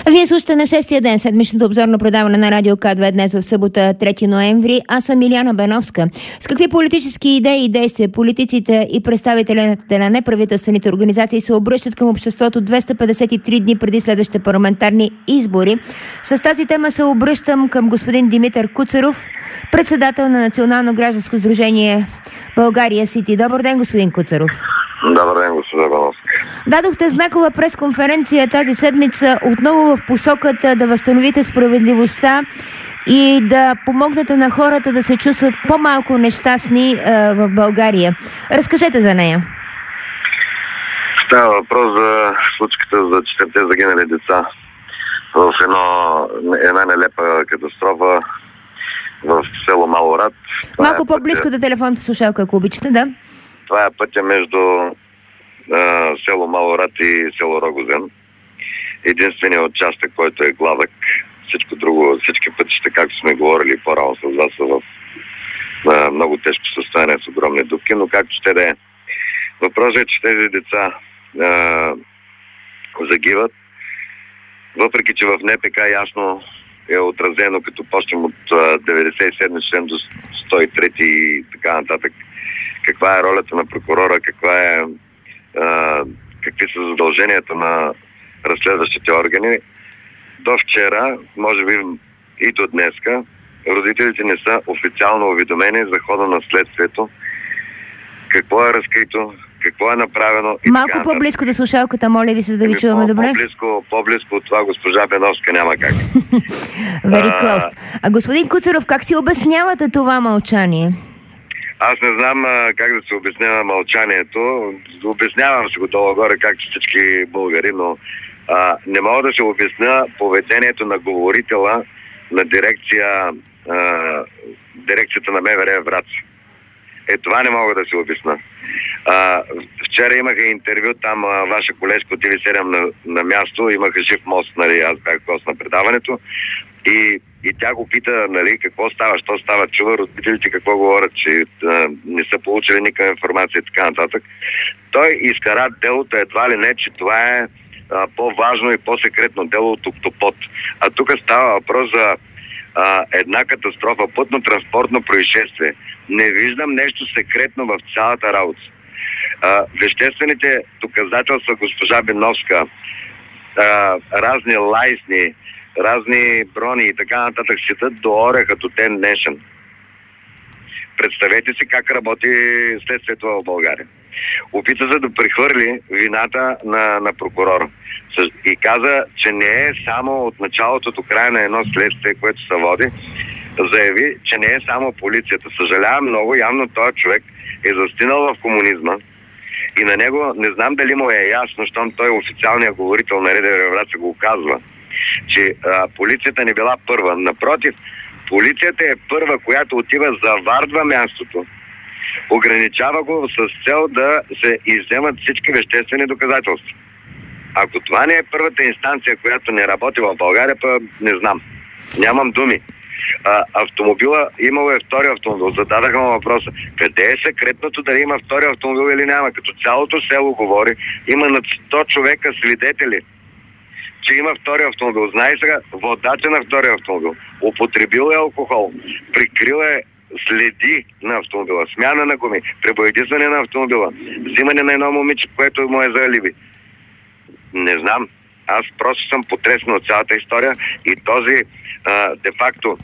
Вие слушате на 6-я ден седмичното обзорно предаване на Радио К2 днес в събота 3 ноември. Аз съм Илияна Беновска. С какви политически идеи и действия политиците и представителите на неправителствените организации се обръщат към обществото 253 дни преди следващите парламентарни избори? С тази тема се обръщам към господин Димитър Куцаров, председател на Национално гражданско сдружение България Сити. Добър ден, господин Куцаров. Добър ден, господин Беновски. Дадохте знакова пресконференция тази седмица отново в посоката да възстановите справедливостта и да помогнете на хората да се чувстват по-малко нещастни в България. Разкажете за нея. Става въпрос за случката за 4 загинали деца в една нелепа катастрофа в село Малорад. Малко по-близко до телефонната слушалка, ако обичате, да? Това е пътя между село Малорад и село Рогозен. Единственият участък, който е гладък. Всичко друго, всички пътища, както сме говорили по-рано с вас, са в много тежко състояние с огромни дупки, но както ще да е. Въпросът е, че тези деца загиват, въпреки че в НПК ясно е отразено, като почнем от 97 член до 103 и така нататък, каква е ролята на прокурора, какви са задълженията на разследващите органи. До вчера, може би и до днеска, родителите не са официално уведомени за хода на следствието, какво е разкрито, какво е направено. Малко по-близко до слушалката, моля ви се да ви чуваме добре. По-близко от това госпожа Беновска няма как. Very close. А господин Куцаров, как си обяснявате това мълчание? Аз не знам как да се обяснява мълчанието. Обяснявам се го долу-горе, както всички българи, но не мога да се обясня поведението на говорителя на дирекцията на МВР Враца. Това не мога да се обясня. Вчера имаха интервю там, ваша колежка от TV7 на място, имаха жив мост, нали, аз бях гост на предаването и тя го пита, нали, какво става, що става, чува родителите какво говорят, че не са получили никаква информация и така нататък. Той изкара делото едва ли не, че това е по-важно и по-секретно дело от Октопод. А тук става въпрос за една катастрофа, пътно-транспортно происшествие. Не виждам нещо секретно в цялата работа. Веществените доказателства, госпожа Беновска, разни лайсни, разни брони и така нататък седат до ореха до ден днешен. Представете си как работи следствието в България. Опита се да прехвърли вината на прокурора. И каза, че не е само от началото до края на едно следствие, което се води. Заяви, че не е само полицията. Съжалявам много, явно този човек е застинал в комунизма и на него не знам дали му е ясно, щом той официалният говорител на РДВР Враца го казва, че полицията не била първа. Напротив, полицията е първа, която отива, завардва мястото, ограничава го с цел да се изземат всички веществени доказателства. Ако това не е първата инстанция, която не работи в България, не знам. Нямам думи. Автомобила, имало е втори автомобил. Зададаха му въпроса, къде е секретното дали има втори автомобил или няма? Като цялото село говори, има над 100 човека свидетели, че има втори автомобил. Знае сега, водача на втори автомобил употребил е алкохол, прикрил е следи на автомобила, смяна на гуми, пребоядисване на автомобила, взимане на едно момиче, което му е за алиби. Не знам. Аз просто съм потресен от цялата история и този де-факто,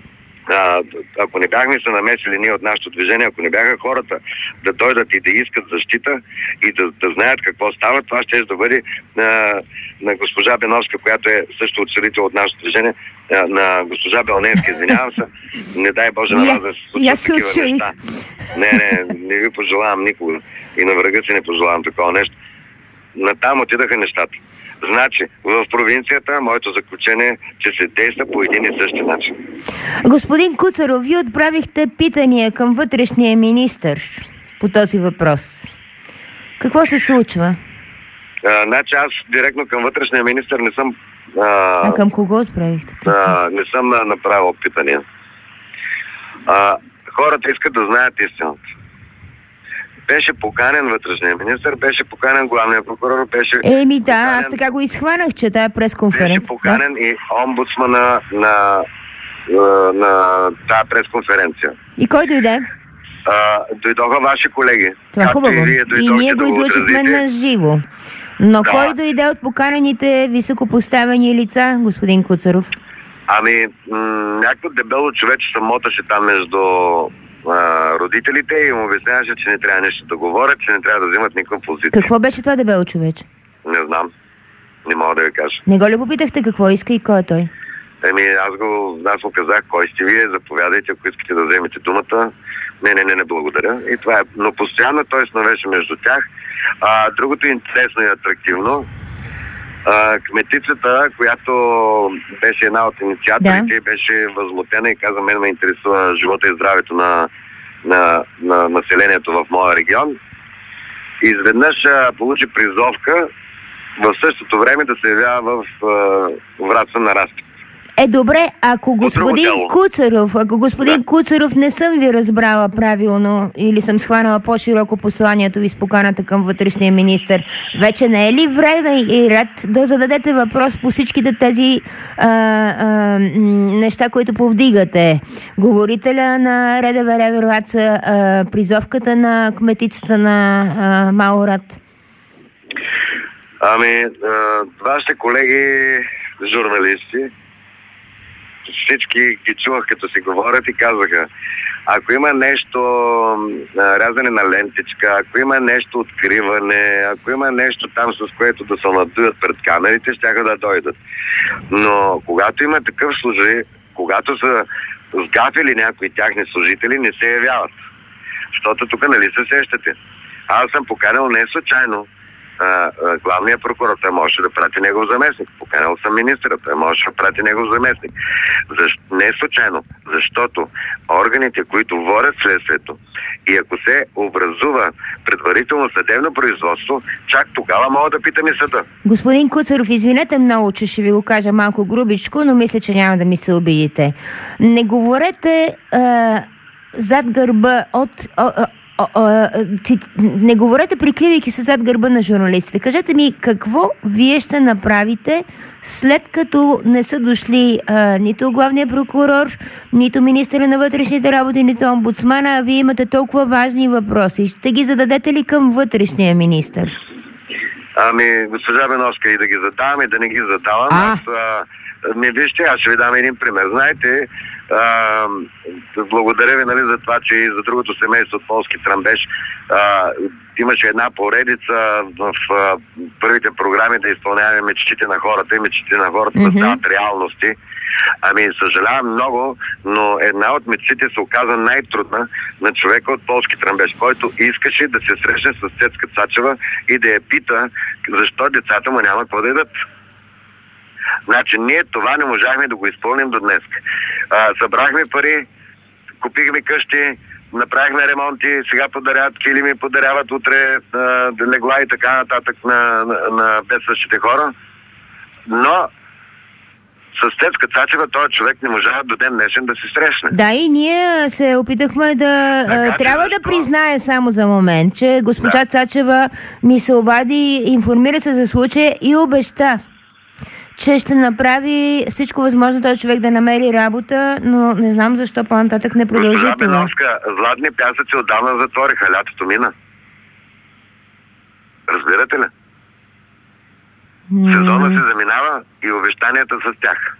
ако не бяхме се намесили ние от нашето движение, ако не бяха хората да дойдат и да искат защита и да знаят какво става, това ще да бъде на госпожа Беновска, която е също учредител от нашето движение, на госпожа Белненска, извинявам се, не дай Боже на вас да се случат такива неща. Не ви пожелавам никога и на врага си не пожелавам такова нещо. Натам отидаха нещата. Значи, в провинцията, моето заключение е, че се действа по един и същи начин. Господин Куцаров, вие отправихте питания към вътрешния министър по този въпрос. Какво се случва? Значи аз директно към вътрешния министър не съм... към кого отправихте питания? Не съм направил питания. Хората искат да знаят истината. Беше поканен вътрешния министър, беше поканен главния прокурор, беше да, аз така го изхванах, че тая пресконференция. Беше поканен и омбудсмана на тази пресконференция. И кой дойде? Дойдоха ваши колеги. Това хубаво. И ние го излучихме на живо. Но кой дойде от поканените високопоставени лица, господин Куцаров? Някакво дебело човече се моташе там между родителите и му обясняваше, че не трябва нещо да говорят, че не трябва да взимат никаква позиция. Какво беше това дебело човече? Не знам. Не мога да ви кажа. Не го ли попитахте какво иска и кой е той? Аз му казах, кой сте вие, заповядайте, ако искате да вземете думата. Не, благодаря. И това е. Но постоянно той сновеше между тях. Другото интересно и атрактивно. Кметицата, която беше една от инициаторите, беше възмутена и каза, мен ме интересува живота и здравето на населението в моя регион. Изведнъж получи призовка в същото време да се явява в Враца на разпит. Добре, ако господин Куцаров, не съм ви разбрала правилно или съм схванала по-широко посланието ви с поканата към вътрешния министър, вече не е ли време и ред да зададете въпрос по всичките тези неща, които повдигате? Говорителя на РДВР Враца, призовката на кметицата на Малорад? Вашите колеги журналисти, всички ги чувах като си говорят и казаха, ако има нещо рязане на лентичка, ако има нещо откриване, ако има нещо там, с което да се надуят пред камерите, щяха да дойдат. Но когато има такъв случай, когато са сгафили някои тяхни служители, не се явяват. Защото тук нали се сещате. Аз съм поканил не случайно главния прокурор, той можеше да прати негов заместник. Поканил съм министъра, той можеше да прати негов заместник. Не случайно, защото органите, които водят следствието, и ако се образува предварително съдебно производство, чак тогава мога да питам и съда. Господин Куцаров, извинете много, че ще ви го кажа малко грубичко, но мисля, че няма да ми се обидите. Не говорете зад гърба не говорете прикривайки се зад гърба на журналистите. Кажете ми, какво вие ще направите, след като не са дошли нито главния прокурор, нито министъра на вътрешните работи, нито омбудсмана, а вие имате толкова важни въпроси. Ще ги зададете ли към вътрешния министър? Госпожа Беновска, и да ги задавам, и да не ги задавам. Вижте, аз ще ви дам един пример. Знаете, благодаря ви за това, че и за другото семейство от Полски Тръмбеш имаше една поредица в първите програми да изпълняваме мечтите на хората и мечтите на хората да стават реалности. Съжалявам много, но една от мечтите се оказа най-трудна на човека от Полски Тръмбеш, който искаше да се срещне с Цецка Цачева и да я пита защо децата му няма какво да ядат. Значи ние това не можахме да го изпълним до днес. Събрахме пари, купихме къщи, направихме ремонти, сега подаряват килими, подаряват утре легла и така нататък на бедстващите хора. Но с Цецка Цачева този човек не можа до ден днешен да се срещне. Да, и ние се опитахме да... трябва да призная само за момент, че госпожа Цачева ми се обади, информира се за случая и обеща, че ще направи всичко възможно този човек да намери работа, но не знам защо по-нататък не продължи това. Госпожа Беновска, златни пясъци отдавна затвориха, лятото мина. Разбирате ли? Сезона се заминава и обещанията с тях.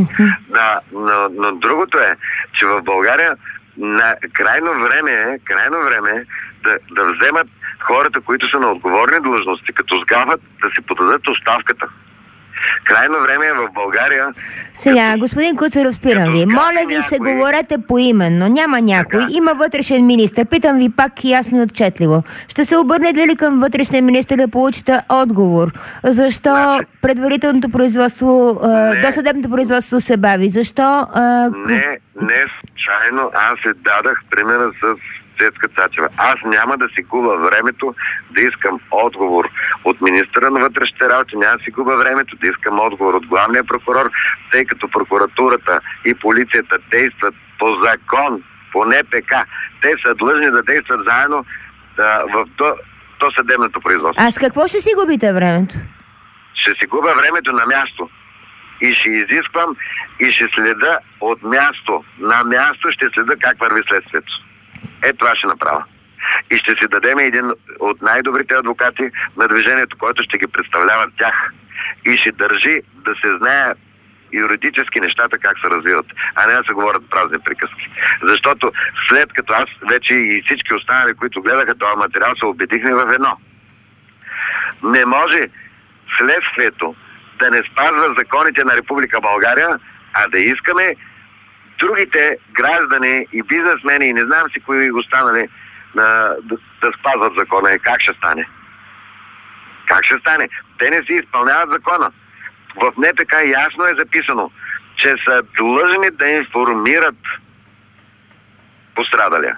Но другото е, че в България крайно време е да вземат хората, които са на отговорни длъжности, като сгават, да си подадат оставката. Крайно време е в България... Сега, господин Куцаров, спирам ви. Моля ви се, говорете поименно. Няма някой. Има вътрешен министър. Питам ви пак ясно и отчетливо. Ще се обърнете ли към вътрешния министър да получите отговор? Защо предварителното производство, досъдебното производство се бави? Защо... Не случайно аз се дадах примера с Цецка Цачева. Аз няма да си губя времето да искам отговор от министъра на вътрешните работи, няма да си губя времето да искам отговор от главния прокурор, тъй като прокуратурата и полицията действат по закон, по НПК. Те са длъжни да действат заедно в досъдебното производство. А с какво ще си губите времето? Ще си губя времето на място. И ще изисквам и ще следа от място. На място ще следа как върви следствието. Това ще направя. И ще си дадем един от най-добрите адвокати на движението, който ще ги представлява тях. И ще държи да се знае юридически нещата как се развиват, а не да се говорят празни приказки. Защото след като аз вече и всички останали, които гледаха този материал, се убедихме в едно. Не може следствието да не спазва законите на Република България, а да искаме другите граждани и бизнесмени и не знам си кои останали да спазват закона. Как ще стане? Как ще стане? Те не си изпълняват закона. В НПК ясно е записано, че са длъжни да информират пострадалия.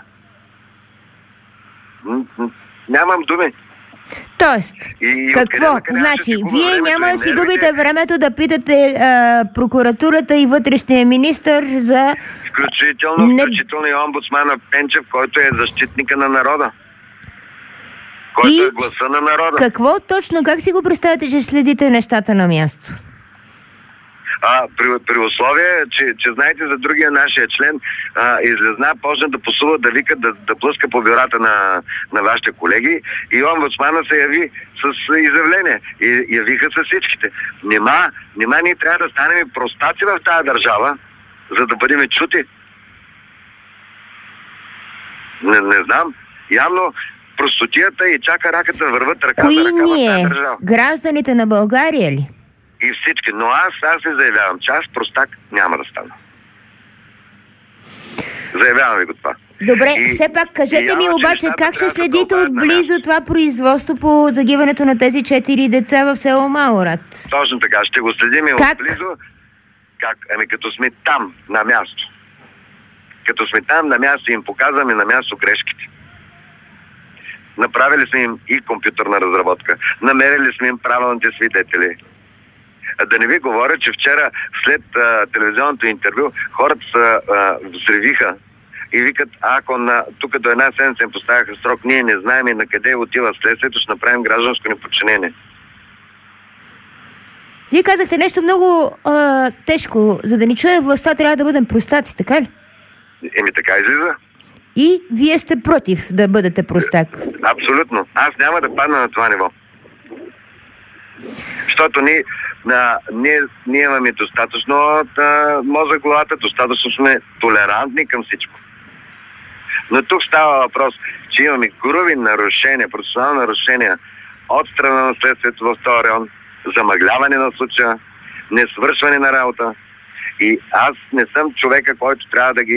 Нямам думи. Тоест, какво? Значи, вие няма да си губите времето да питате прокуратурата и вътрешния министър за... Включително и омбудсмана Пенчев, който е защитника на народа. Който е гласа на народа. Какво точно, как си го представяте, че следите нещата на място? При условие, че знаете за другия нашия член, излезна, почна да пасува, да вика, да блъска по бюрата на вашите колеги и омбудсмана се яви с изявление. И явиха с всичките. Нима ние трябва да станем простаци в тази държава, за да бъдем чути. Не знам. Явно простотията и чака раката върват ръка за ръка в тази държава. Гражданите на България ли? И всички. Но аз се заявявам, че аз простак няма да стана. Заявявам ви го това. Добре, все пак кажете ми обаче как ще следите отблизо това производство по загиването на тези 4 деца в село Малорад? Точно така, ще го следим и отблизо. Как? Като сме там, на място. Като сме там на място им показваме на място грешките. Направили сме им и компютърна разработка. Намерили сме им правилните свидетели. Да не ви говоря, че вчера след телевизионното интервю хората се взривиха и викат, ако тук до една седмица им поставяха срок, ние не знаем и на къде отива следствието, ще направим гражданско неподчинение. Вие казахте нещо много тежко. За да ни чуе властта, трябва да бъдем простаци, така ли? Така излиза. И вие сте против да бъдете простак? Абсолютно. Аз няма да падна на това ниво. Защото ние имаме достатъчно мозък главата, достатъчно сме толерантни към всичко. Но тук става въпрос, че имаме груби нарушения, процесуални нарушения от страна на следствието в този район, замъгляване на случая, несвършване на работа. И аз не съм човека, който трябва да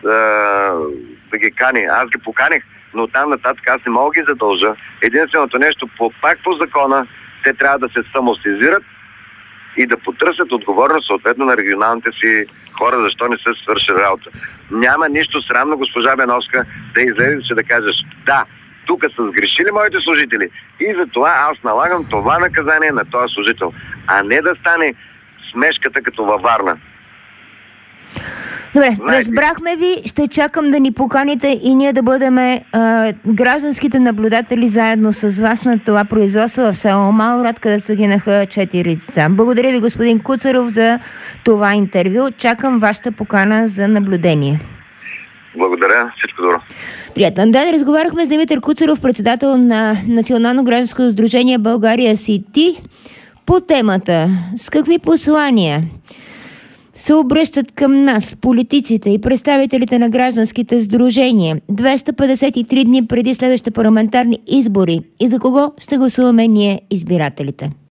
ги кани. Аз ги поканих, но там нататък аз не мога ги задължа. Единственото нещо, пак по закона, те трябва да се самосезират и да потърсят отговорност съответно на регионалните си хора, защо не се свърши работа. Няма нищо срамно, госпожа Беновска, да излезеш и да кажеш, да, тук са сгрешили моите служители и затова аз налагам това наказание на този служител, а не да стане смешката като във Варна. Добре, разбрахме ви, ще чакам да ни поканите и ние да бъдем гражданските наблюдатели заедно с вас на това производство в село Малорад, където се гинаха 4 деца. Благодаря ви, господин Куцаров, за това интервю. Чакам вашата покана за наблюдение. Благодаря, всичко добро. Приятен ден. Разговаряхме с Димитър Куцаров, председател на Национално гражданско сдружение България Сити, по темата с какви послания се обръщат към нас, политиците и представителите на гражданските сдружения 253 дни преди следващите парламентарни избори и за кого ще гласуваме ние, избирателите.